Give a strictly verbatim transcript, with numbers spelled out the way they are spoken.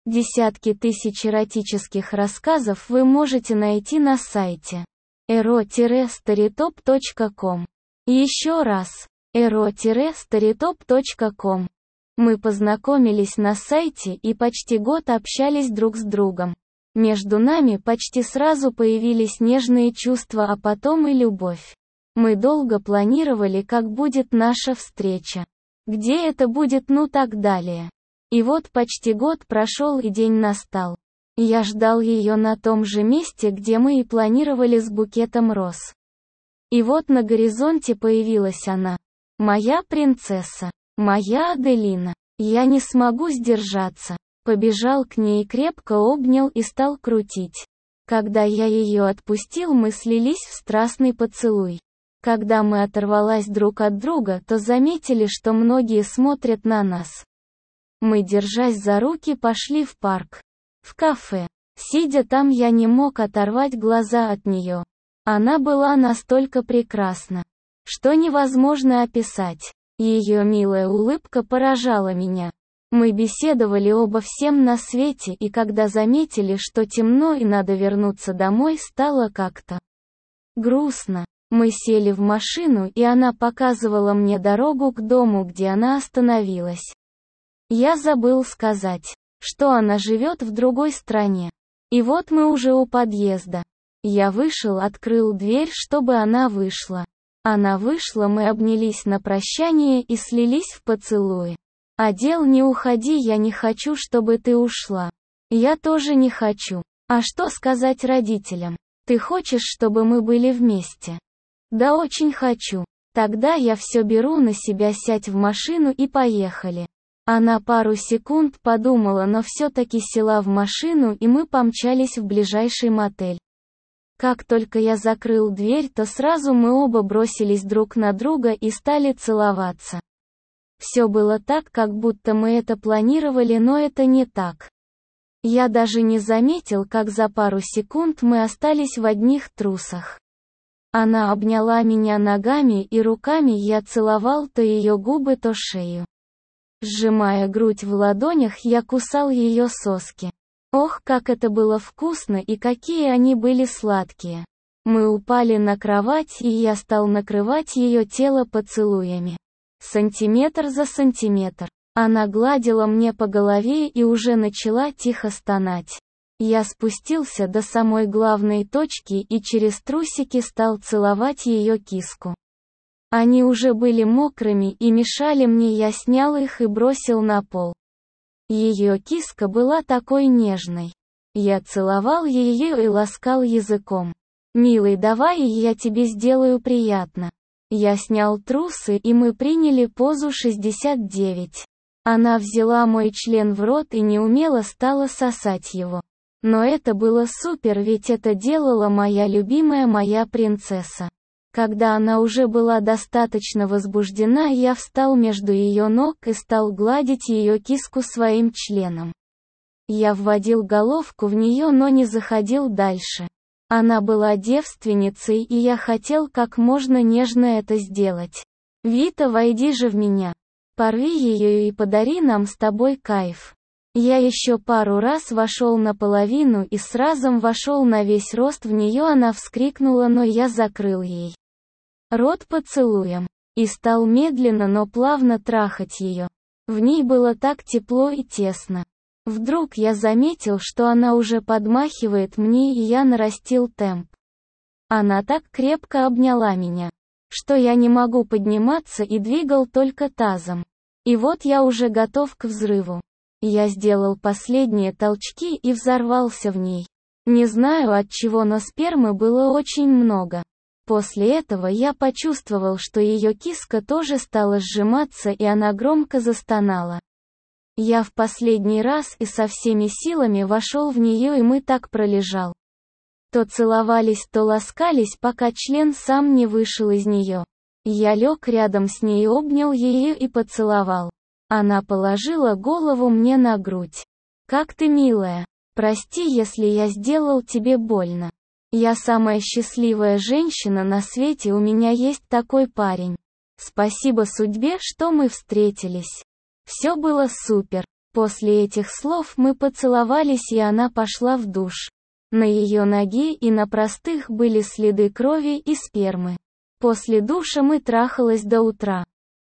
Десятки тысяч эротических рассказов вы можете найти на сайте эро старитоп точка ком. Еще раз, эро старитоп точка ком. Мы познакомились на сайте и почти год общались друг с другом. Между нами почти сразу появились нежные чувства, а потом и любовь. Мы долго планировали, как будет наша встреча. Где это будет, ну так далее. И вот почти год прошел и день настал. Я ждал ее на том же месте, где мы и планировали, с букетом роз. И вот на горизонте появилась она. Моя принцесса. Моя Аделина. Я не смогу сдержаться. Побежал к ней, крепко обнял и стал крутить. Когда я ее отпустил, мы слились в страстный поцелуй. Когда мы оторвались друг от друга, то заметили, что многие смотрят на нас. Мы, держась за руки, пошли в парк. В кафе. Сидя там, я не мог оторвать глаза от нее. Она была настолько прекрасна, что невозможно описать. Ее милая улыбка поражала меня. Мы беседовали оба всем на свете, и когда заметили, что темно и надо вернуться домой, стало как-то грустно. Мы сели в машину, и она показывала мне дорогу к дому, где она остановилась. Я забыл сказать, что она живет в другой стране. И вот мы уже у подъезда. Я вышел, открыл дверь, чтобы она вышла. Она вышла, мы обнялись на прощание и слились в поцелуи. «Адел, не уходи, я не хочу, чтобы ты ушла». «Я тоже не хочу». «А что сказать родителям? Ты хочешь, чтобы мы были вместе?» «Да, очень хочу». «Тогда я все беру на себя, сядь в машину и поехали». Она пару секунд подумала, но все-таки села в машину, и мы помчались в ближайший мотель. Как только я закрыл дверь, то сразу мы оба бросились друг на друга и стали целоваться. Все было так, как будто мы это планировали, но это не так. Я даже не заметил, как за пару секунд мы остались в одних трусах. Она обняла меня ногами и руками, я целовал то ее губы, то шею. Сжимая грудь в ладонях, я кусал ее соски. Ох, как это было вкусно и какие они были сладкие. Мы упали на кровать, и я стал накрывать ее тело поцелуями. Сантиметр за сантиметр. Она гладила мне по голове и уже начала тихо стонать. Я спустился до самой главной точки и через трусики стал целовать ее киску. Они уже были мокрыми и мешали мне, я снял их и бросил на пол. Ее киска была такой нежной. Я целовал ее и ласкал языком. «Милый, давай я тебе сделаю приятно». Я снял трусы, и мы приняли позу шестьдесят девять. Она взяла мой член в рот и неумело стала сосать его. Но это было супер, ведь это делала моя любимая, моя принцесса. Когда она уже была достаточно возбуждена, я встал между ее ног и стал гладить ее киску своим членом. Я вводил головку в нее, но не заходил дальше. Она была девственницей, и я хотел как можно нежно это сделать. «Вита, войди же в меня. Порви ее и подари нам с тобой кайф». Я еще пару раз вошел наполовину и сразу вошел на весь рост в нее, она вскрикнула, но я закрыл ей рот поцелуем. И стал медленно, но плавно трахать ее. В ней было так тепло и тесно. Вдруг я заметил, что она уже подмахивает мне, и я нарастил темп. Она так крепко обняла меня, что я не могу подниматься и двигал только тазом. И вот я уже готов к взрыву. Я сделал последние толчки и взорвался в ней. Не знаю от чего, но спермы было очень много. После этого я почувствовал, что ее киска тоже стала сжиматься, и она громко застонала. Я в последний раз и со всеми силами вошел в нее, и мы так пролежал. То целовались, то ласкались, пока член сам не вышел из нее. Я лег рядом с ней, обнял ее и поцеловал. Она положила голову мне на грудь. «Как ты, милая. Прости, если я сделал тебе больно. Я самая счастливая женщина на свете, у меня есть такой парень. Спасибо судьбе, что мы встретились. Все было супер. После этих слов мы поцеловались, и она пошла в душ. На ее ноге и на простых были следы крови и спермы. После душа мы трахалась до утра.